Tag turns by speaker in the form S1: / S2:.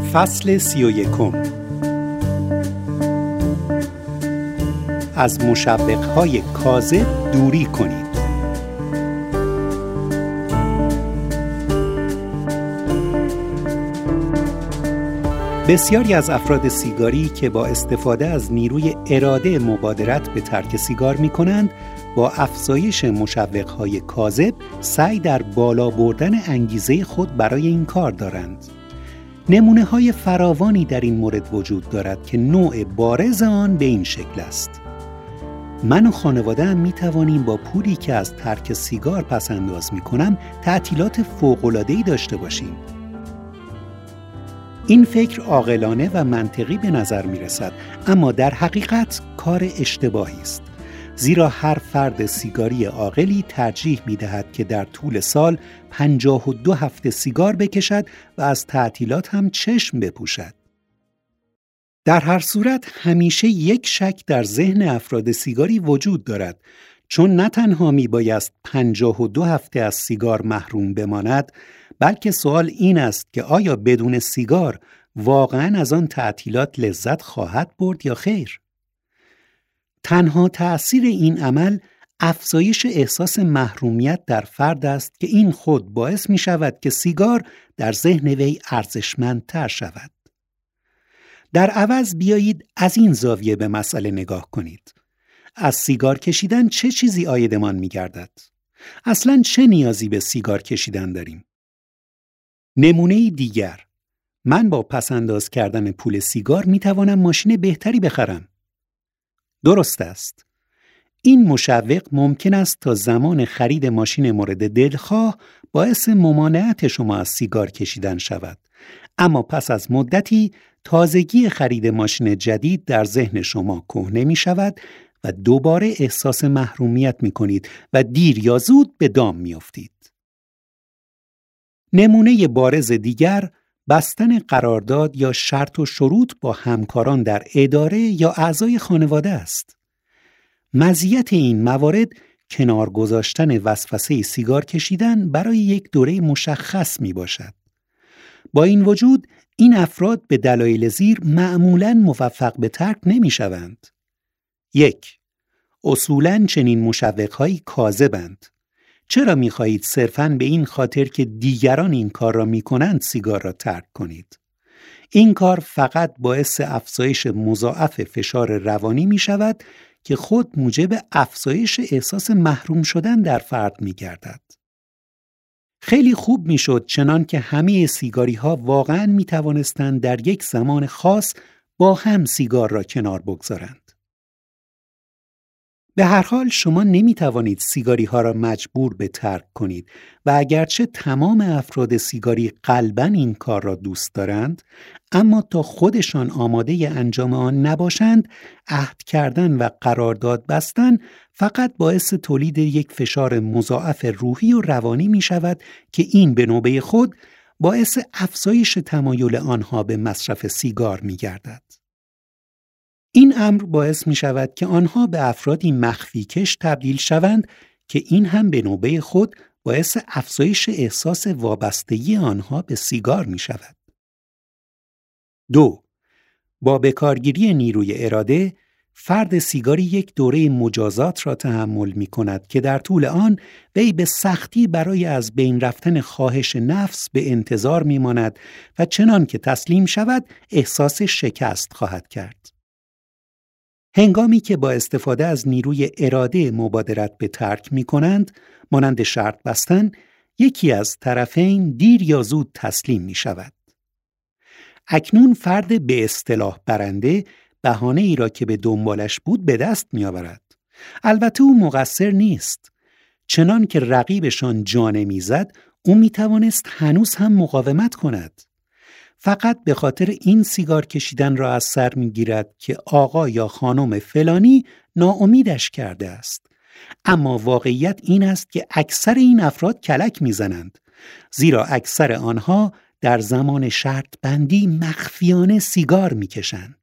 S1: فصل 31. از مشوق‌های کاذب دوری کنید. بسیاری از افراد سیگاری که با استفاده از نیروی اراده مبادرت به ترک سیگار می‌کنند، با افزایش مشوق‌های کاذب سعی در بالا بردن انگیزه خود برای این کار دارند. نمونه‌های فراوانی در این مورد وجود دارد که نوع بارز آن به این شکل است. من و خانواده‌ام می‌توانیم با پولی که از ترک سیگار پس‌انداز می‌کنم تعطیلات فوق‌العاده‌ای داشته باشیم. این فکر عاقلانه و منطقی به نظر می‌رسد، اما در حقیقت کار اشتباهی است. زیرا هر فرد سیگاری عاقلی ترجیح می‌دهد که در طول سال 52 هفته سیگار بکشد و از تعطیلات هم چشم بپوشد. در هر صورت همیشه یک شک در ذهن افراد سیگاری وجود دارد، چون نه تنها میبایست 52 هفته از سیگار محروم بماند، بلکه سوال این است که آیا بدون سیگار واقعاً از آن تعطیلات لذت خواهد برد یا خیر؟ تنها تأثیر این عمل افزایش احساس محرومیت در فرد است که این خود باعث می شود که سیگار در ذهن وی ارزشمندتر شود. در عوض بیایید از این زاویه به مسئله نگاه کنید. از سیگار کشیدن چه چیزی عایدمان می گردد؟ اصلاً چه نیازی به سیگار کشیدن داریم؟ نمونه دیگر، من با پس‌انداز کردن پول سیگار می توانم ماشین بهتری بخرم. درست است. این مشوق ممکن است تا زمان خرید ماشین مورد دلخواه باعث ممانعت شما از سیگار کشیدن شود. اما پس از مدتی تازگی خرید ماشین جدید در ذهن شما کهنه می شود و دوباره احساس محرومیت می کنید و دیر یا زود به دام می افتید. نمونه بارز دیگر، بستن قرارداد یا شرط و شروط با همکاران در اداره یا اعضای خانواده است. مزیت این موارد کنار گذاشتن وسوسه سیگار کشیدن برای یک دوره مشخص می باشد. با این وجود این افراد به دلایل زیر معمولاً موفق به ترک نمی شوند. 1. اصولاً چنین مشوق‌هایی کاذبند. چرا می خواهید صرفاً به این خاطر که دیگران این کار را می کنند سیگار را ترک کنید؟ این کار فقط باعث افزایش مضاعف فشار روانی می شود که خود موجب افزایش احساس محروم شدن در فرد می گردد. خیلی خوب می شد چنان که همه سیگاری ها واقعاً می توانستند در یک زمان خاص با هم سیگار را کنار بگذارند. به هر حال شما نمی توانید سیگاری ها را مجبور به ترک کنید و اگرچه تمام افراد سیگاری قلباً این کار را دوست دارند، اما تا خودشان آماده انجام آن نباشند، عهد کردن و قرارداد بستن فقط باعث تولید یک فشار مضاعف روحی و روانی می شود که این به نوبه خود باعث افزایش تمایل آنها به مصرف سیگار می گردد. این امر باعث می شود که آنها به افرادی مخفی کش تبدیل شوند که این هم به نوبه خود باعث افزایش احساس وابستگی آنها به سیگار می شود. 2. با بکارگیری نیروی اراده، فرد سیگاری یک دوره مجازات را تحمل می کند که در طول آن وی به سختی برای از بین رفتن خواهش نفس به انتظار می ماند و چنان که تسلیم شود احساس شکست خواهد کرد. هنگامی که با استفاده از نیروی اراده مبادرت به ترک می کنند، مانند شرط بستن، یکی از طرفین دیر یا زود تسلیم می شود. اکنون فرد به اصطلاح برنده بهانه ای را که به دنبالش بود به دست می آورد. البته او مقصر نیست. چنان که رقیبشان جانه می زد، او می توانست هنوز هم مقاومت کند. فقط به خاطر این سیگار کشیدن را از سر می گیرد که آقا یا خانم فلانی ناامیدش کرده است. اما واقعیت این است که اکثر این افراد کلک می زنند، زیرا اکثر آنها در زمان شرط بندی مخفیانه سیگار می کشند.